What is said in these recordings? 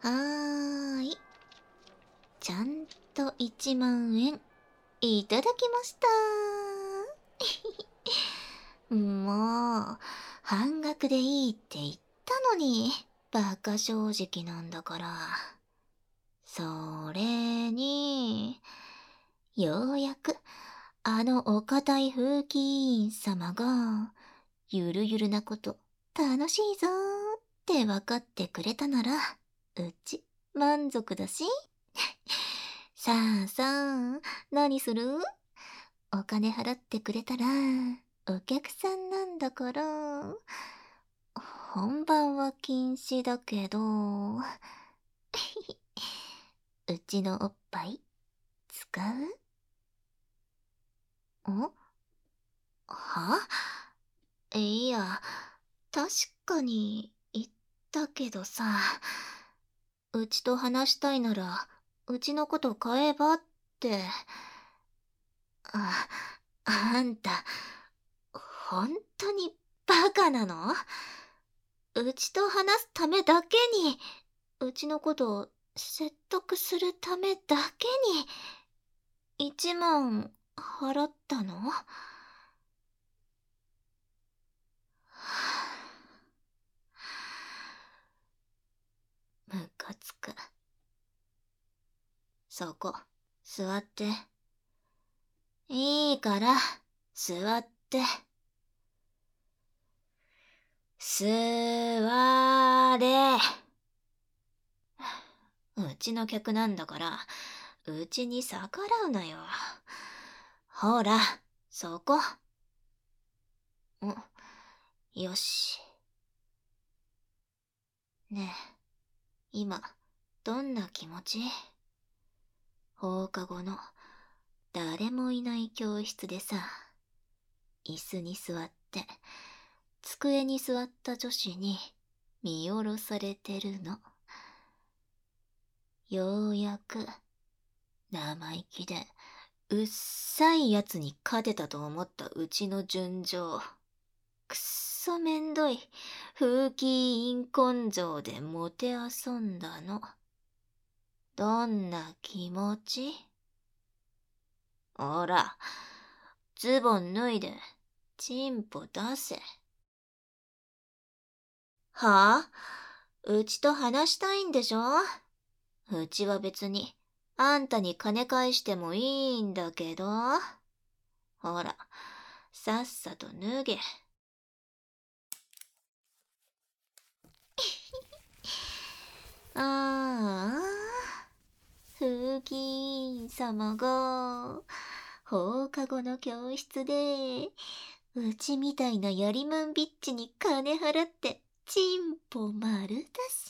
はーい。ちゃんと1万円いただきました。もう、半額でいいって言ったのに、バカ正直なんだから。それに、ようやく、あのお堅い風紀委員様が、ゆるゆるなこと楽しいぞーって分かってくれたなら、うち満足だし。さあさあ、何する？お金払ってくれたら、お客さんなんだから、本番は禁止だけど、うちのおっぱい、使う？は？いや、確かに言ったけどさ、うちと話したいなら、うちのこと買えばって。あ、あんた、本当にバカなの？うちと話すためだけに、うちのことを説得するためだけに、1万払ったの？ムカつく。そこ、座って。いいから、座って。座れ。うちの客なんだから、うちに逆らうなよ。ほら、そこ。よし。ねえ、今、どんな気持ち？放課後の誰もいない教室でさ、椅子に座って、机に座った女子に見下ろされてるの。ようやく、生意気で、うっさいやつに勝てたと思ったうちの純情。くっそめんどい風紀委員根性でもてあそんだの。どんな気持ち？ほら、ズボン脱いで、チンポ出せ。はぁ？うちと話したいんでしょ？うちは別に、あんたに金返してもいいんだけど。ほら、さっさと脱げ。ああ、風紀委員様が、放課後の教室で、うちみたいなやりまんビッチに金払って、チンポ丸出し。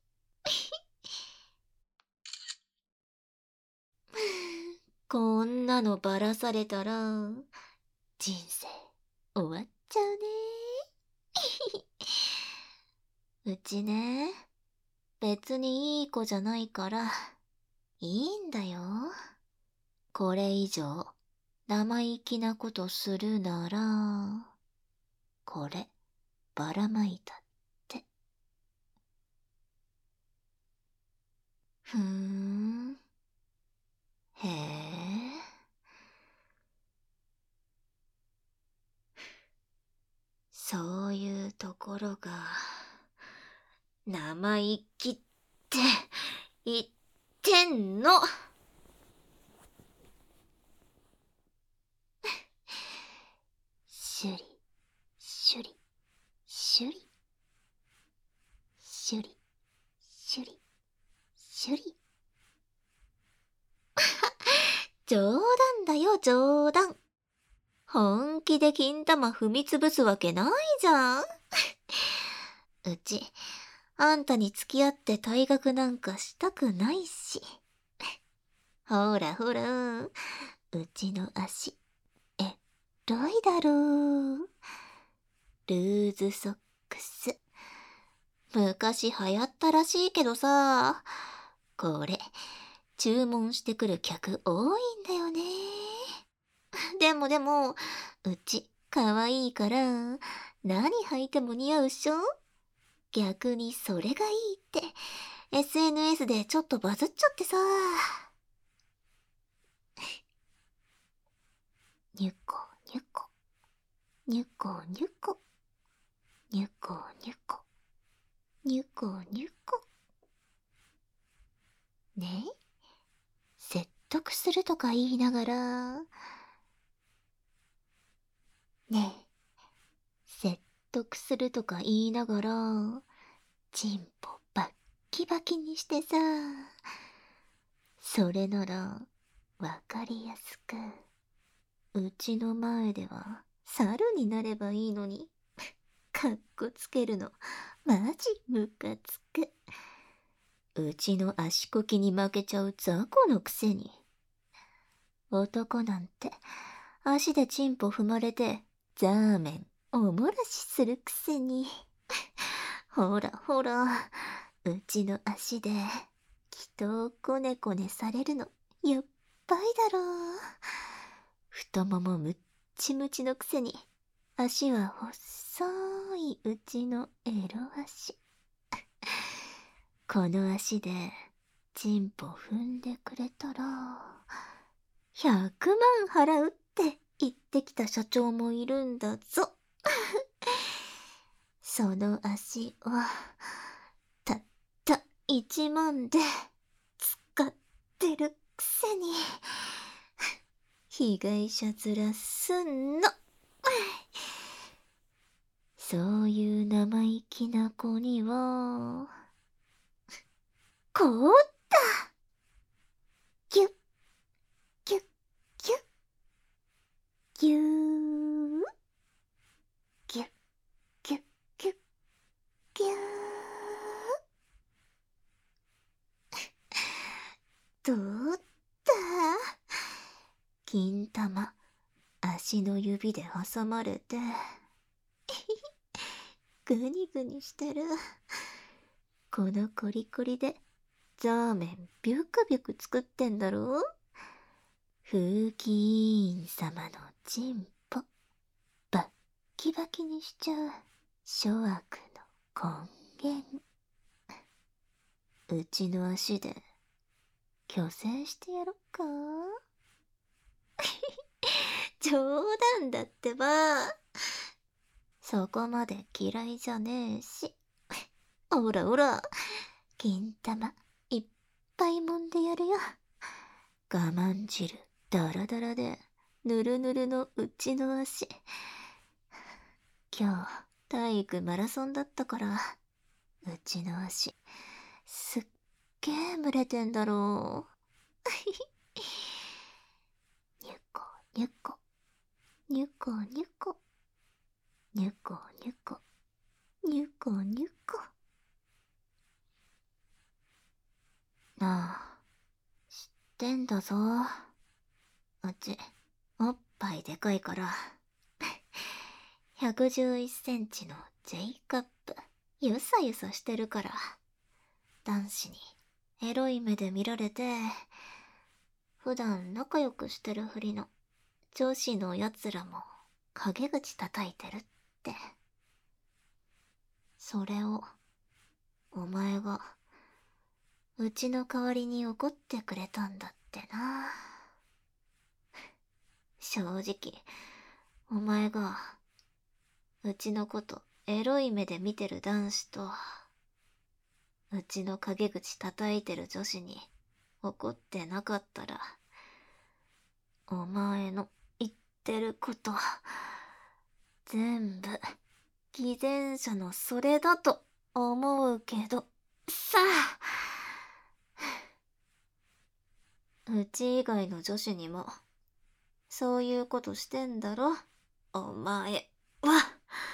こんなのばらされたら、人生終わっちゃうね。うちね、別にいい子じゃないから、いいんだよ。これ以上、生意気なことするなら、これ、ばらまいたって。ふーん。へえ。そういうところが、生意気って言ってんの。シュリ、シュリ、シュリ、シュリ、シュリ、シュリ。冗談だよ、冗談。本気で金玉踏みつぶすわけないじゃん。うち、あんたに付き合って退学なんかしたくないし。ほらほら、うちの足、えっろいだろう。ルーズソックス。昔流行ったらしいけどさ、これ、注文してくる客多いんだよね。でも、うち、可愛いから、何履いても似合うっしょ？逆にそれがいいって、 SNS でちょっとバズっちゃってさ。にゅこにゅこ。にゅこにゅこ。にゅこにゅこ。にゅこにゅこ。ねえ、説得するとか言いながら。ねえ、説得するとか言いながら、チンポバッキバキにしてさ。それなら、わかりやすく、うちの前では猿になればいいのに。かっこつけるの、マジムカつく。うちの足こきに負けちゃう雑魚のくせに。男なんて、足でチンポ踏まれて、ザーメン、おもらしするくせに。ほらほら、うちの足で、人をコネコネされるの、やっばいだろう。太ももむっちむちのくせに、足は細いうちのエロ足。この足で、チンポ踏んでくれたら、100万払うって言ってきた社長もいるんだぞ。その足は、たった1万で使ってるくせに、被害者面すんの。そういう生意気な子には、凍った。ギュッ、ギュッ、ギュッ、ギュー、ギュッ、ギュッ、ギュッ、ギュー。どうった金玉、足の指で挟まれて、ぐにぐにしてる。このコリコリで、ザーメンビュクビュク作ってんだろ。風紀委員様のチンポ、バッキバキにしちゃう、諸悪の根源。うちの足で、虚勢してやろっか。冗談だってば。そこまで嫌いじゃねえし。おらおら、金玉いっぱい揉んでやるよ。我慢汁ダラダラでぬるぬるのうちの足。今日体育マラソンだったから、うちの足すっげー蒸れてんだろう。にゅこにゅこにゅこにゅこにゅこにゅこにゅこにゅこ。なあ、知ってんだぞ。うちおっぱいでかいから111センチの J カップゆさゆさしてるから、男子にエロい目で見られて、普段仲良くしてるふりの女子のやつらも陰口叩いてるって。それをお前がうちの代わりに怒ってくれたんだってな。正直お前がうちのことエロい目で見てる男子と、うちの陰口叩いてる女子に怒ってなかったら、お前の言ってること全部偽善者のそれだと思うけどさあ。うち以外の女子にもそういうことしてんだろ、お前は。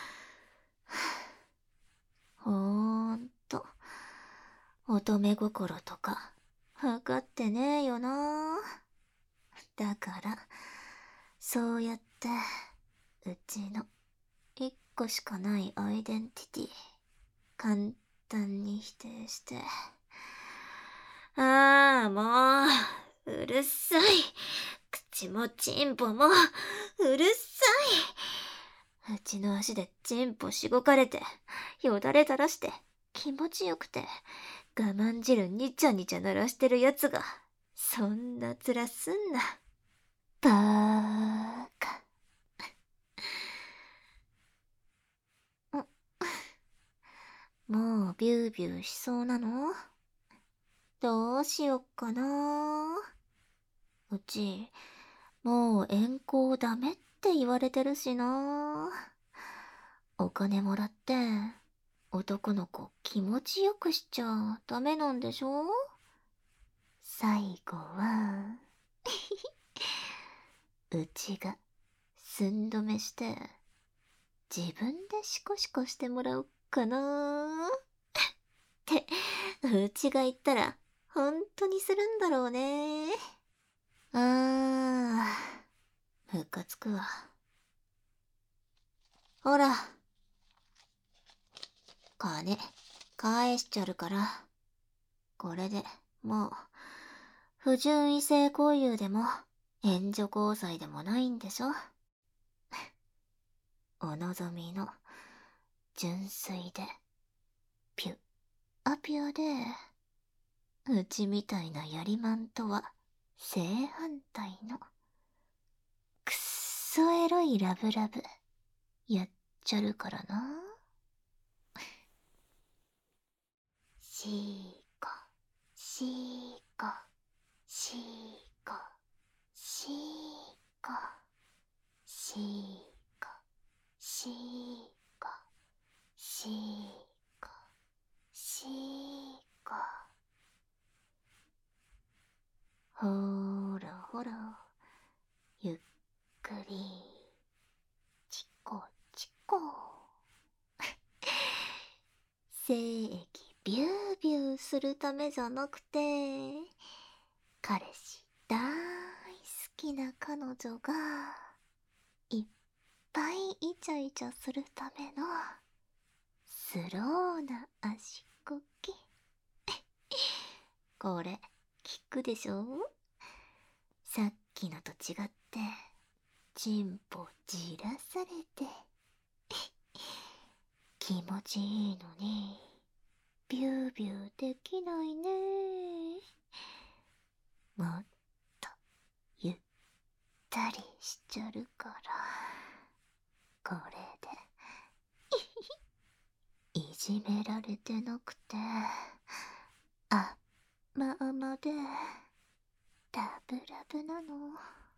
ほーんと乙女心とか分かってねえよな。だからそうやってうちの一個しかないアイデンティティ簡単に否定して。ああ、もううるさい。口もチンポもうるさい。うちの足でチンポしごかれてよだれ垂らして気持ちよくて我慢汁にちゃにちゃ鳴らしてるやつが、そんな面すんな。バーカ。もうビュービューしそうなの？どうしよっかな。うち、もう遠行ダメって言われてるしな。お金もらって、男の子気持ちよくしちゃダメなんでしょ？最後は、うちが寸止めして、自分でシコシコしてもらおうかな。って、うちが言ったら、本当にするんだろうね。ムカつくわ。ほら、金、返しちゃるから。これでもう、不純異性交友でも、援助交際でもないんでしょ？お望みの、純粋で、ピュッアピュアで、うちみたいなやりまんとは、正反対の、くっそエロいラブラブ、やっちゃるからな。シーコ、シーコ、シーコ、シーコ、シーコ、シーコ、シーコ、シーコ。ほらほら、ゆっくり、チコチコ。精液ビュービューするためじゃなくて、彼氏大好きな彼女が、いっぱいイチャイチャするための、スローな足こき。これ、聞くでしょ？さっきのと違って、チンポじらされて、気持ちいいのに、ビュービューできないね。もっと、ゆったりしちゃるから。これで、いじめられてなくて、まあまで、ラブラブなの。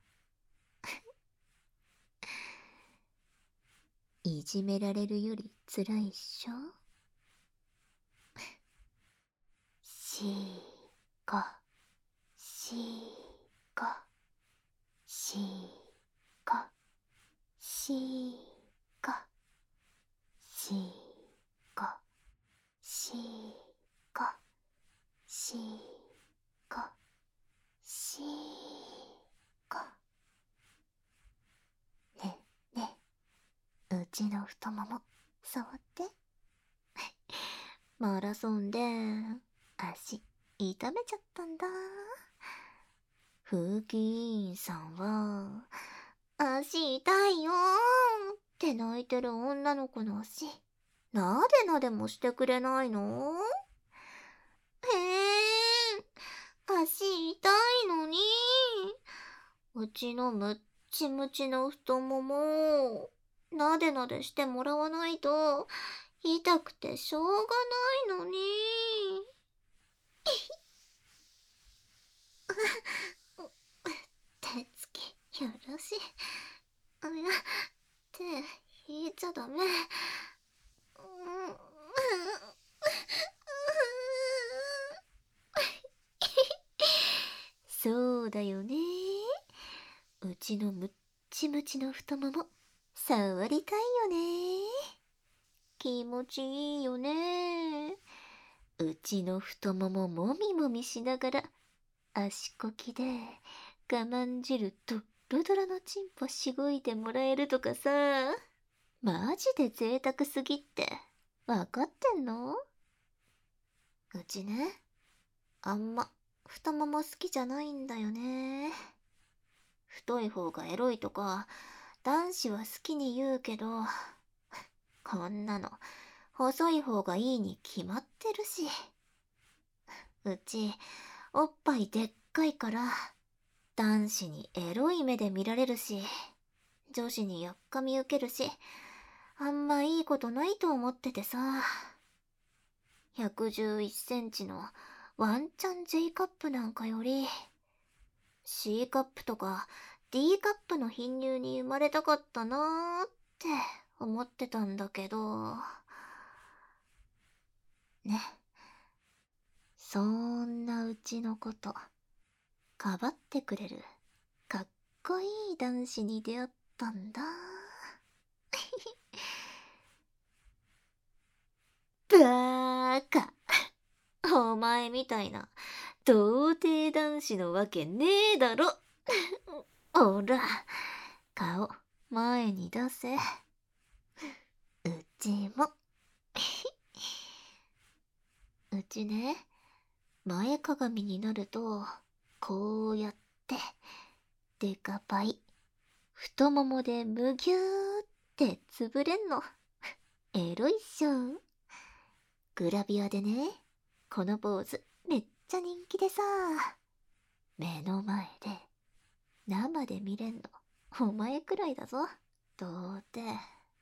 いじめられるより辛いっしょ？シーコ、シーコ、シーコ、シーコ、シーコ、シーコ、シーコ、シーコ。ねえねえ、うちの太もも、触って。マラソンで、足、痛めちゃったんだ。風紀委員さんは、足痛いよーって泣いてる女の子の足、なでなでもしてくれないの？足痛いのに。うちのむっちむちの太もも、なでなでしてもらわないと、痛くてしょうがないのに。手つきよろしい。いや、手引いちゃダメ。そうだよね。うちのむっちむちの太もも、触りたいよね。気持ちいいよね。うちの太もももみもみしながら、足こきで我慢汁ドッロドロのチンポしごいてもらえるとかさ。マジで贅沢すぎって、わかってんの？うちね、あんま太もも好きじゃないんだよね。太い方がエロいとか、男子は好きに言うけど、こんなの、細い方がいいに決まってるし。 うち、おっぱいでっかいから、男子にエロい目で見られるし、女子にやっかみ受けるし、あんまいいことないと思っててさ。111センチのワンチャン J カップなんかより、C カップとか D カップの貧乳に生まれたかったなーって思ってたんだけど、ね。そんなうちのこと、かばってくれる、かっこいい男子に出会ったんだ。バーカ。お前みたいな、童貞男子のわけねえだろ。おら、顔、前に出せ。うちも。うちね、前かがみになると、こうやって、デカパイ、太ももでむぎゅーってつぶれんの。エロいっしょ。グラビアでね、このポーズめっちゃ人気でさ、目の前で、生で見れんの、お前くらいだぞ。童貞。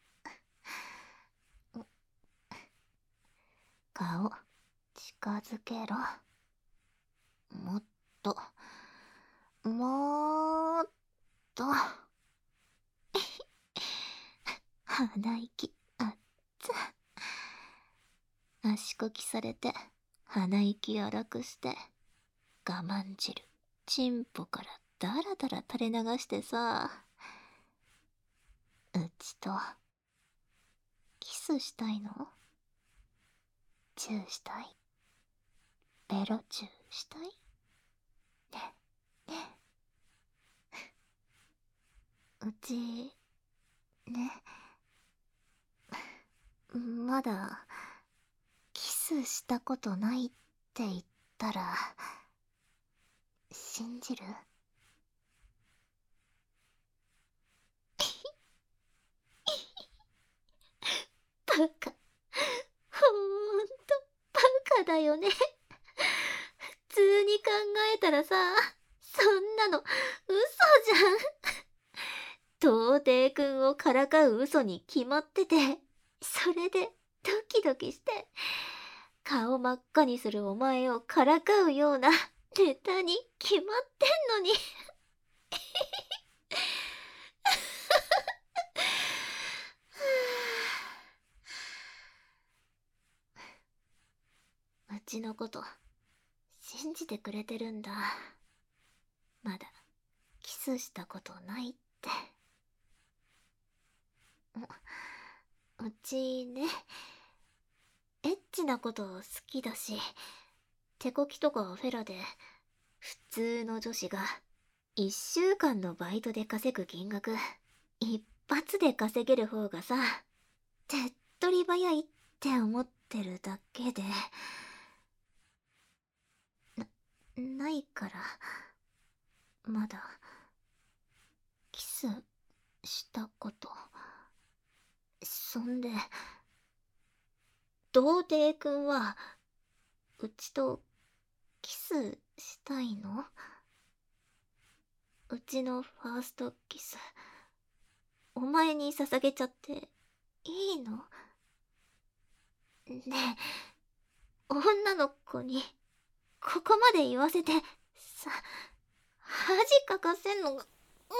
顔、近づけろ。もっと、もっと。鼻息、あっつ。足こきされて、鼻息荒くして、我慢汁、チンポからダラダラ垂れ流してさ、うちと、キスしたいの？チューしたい？ベロチューしたい？ね、ね。うち、ね、まだ、キスしたことないって言ったら、信じる？バカ。ほんと、バカだよね。普通に考えたらさ、そんなの、嘘じゃん。童貞くんをからかう嘘に決まってて、それでドキドキして、顔真っ赤にするお前をからかうようなネタに決まってんのに。うちのこと、信じてくれてるんだ。まだ、キスしたことないって。うちね、エッチなこと好きだし、手こきとかフェラで、普通の女子が1週間のバイトで稼ぐ金額、一発で稼げる方がさ、手っ取り早いって思ってるだけで、ないから、まだ、キスしたこと。そんで、童貞くんは、うちとキスしたいの？うちのファーストキス、お前に捧げちゃっていいの？ねえ、女の子に、ここまで言わせて、さ、恥かかせんのが、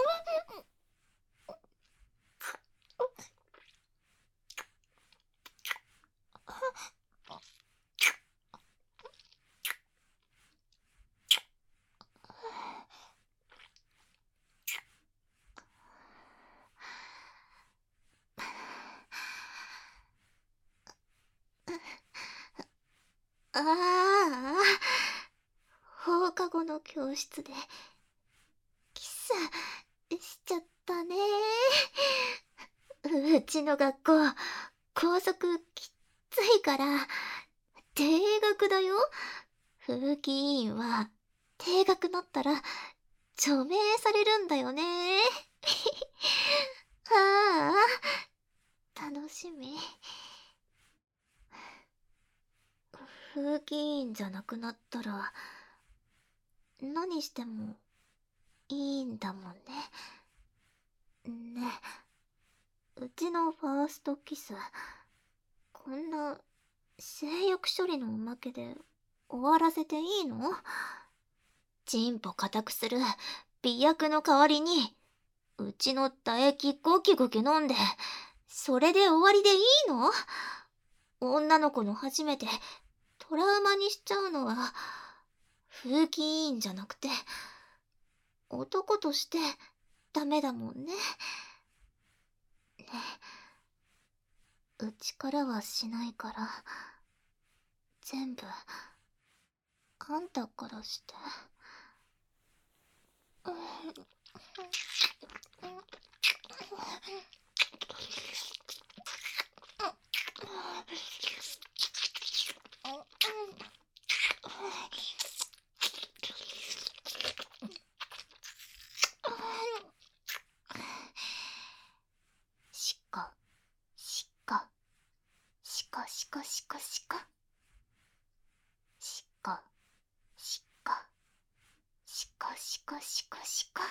ああ、放課後の教室で、キスしちゃったね。うちの学校、校則きっついから、停学だよ。風紀委員は、停学なったら、除名されるんだよね。ああ、楽しみ。 風紀委員じゃなくなったら、何してもいいんだもんね。ねえ、うちのファーストキス、こんな性欲処理のおまけで終わらせていいの？チンポ固くする美薬の代わりに、うちの唾液ゴキゴキ飲んで、それで終わりでいいの？女の子の初めてトラウマにしちゃうのは、風紀委員じゃなくて、男としてダメだもんね。ね、うちからはしないから、全部、あんたからして。しか、しか、しかしかしかしか。しか、しか、しかしかしかしか。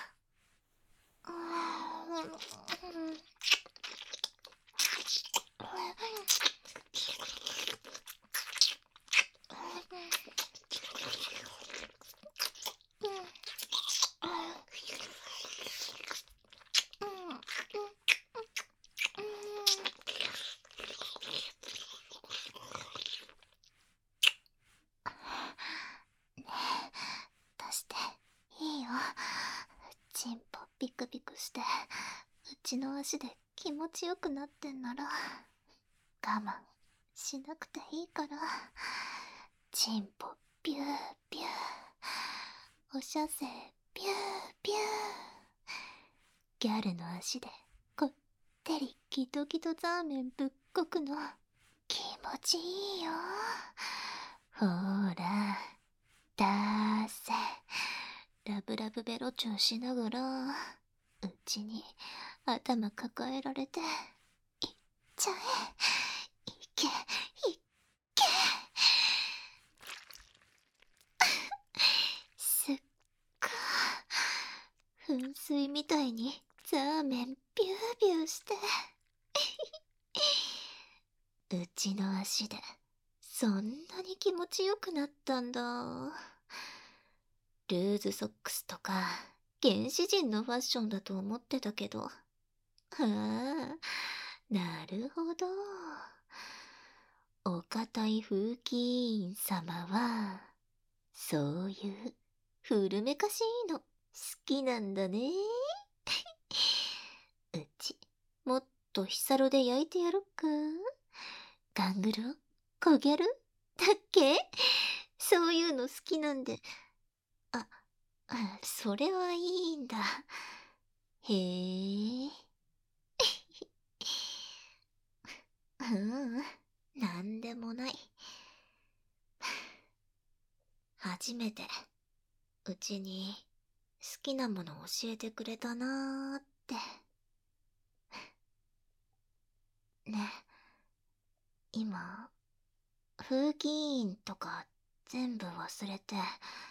出していいよ。チンポピクピクしてうちの足で気持ちよくなってんなら我慢しなくていいから。チンポピューピュー、おしゃせピューピュー、ギャルの足でこってりギトギトザーメンぶっこくの気持ちいいよ。ほーらだーせ、ラブラブベロチュンしながらうちに頭抱えられて、いっちゃえ、いけいけ。すっごー、噴水みたいにザーメンビュービューしてうちの足でそんなに気持ちよくなったんだ。ルーズソックスとか原始人のファッションだと思ってたけど、ああ、なるほど。お堅い風紀委員様はそういう古めかしいの好きなんだね。うちもっとヒサロで焼いてやろっか。ガングロコギャルだっけ？そういうの好きなんで。あ、それはいいんだ。へえ。なんでもない。初めてうちに好きなもの教えてくれたなーって。ね、今風紀委員とか全部忘れて、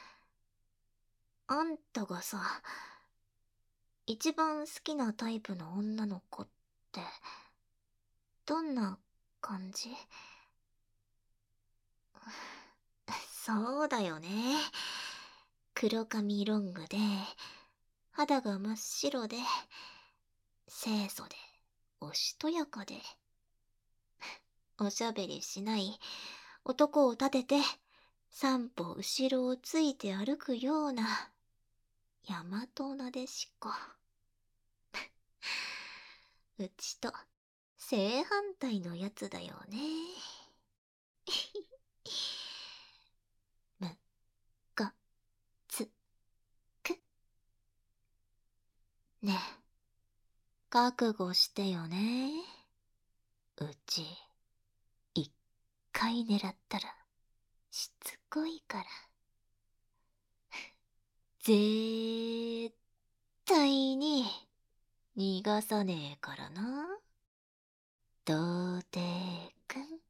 あんたがさ、一番好きなタイプの女の子ってどんな感じ？そうだよね。黒髪ロングで肌が真っ白で清楚でおしとやかでおしゃべりしない男を立てて三歩後ろをついて歩くような大和なでしこ。うちと正反対のやつだよね。むかつく。ねえ、覚悟してよね。うち一回狙ったらしつこいから。絶対に逃がさねえからな。童貞くん。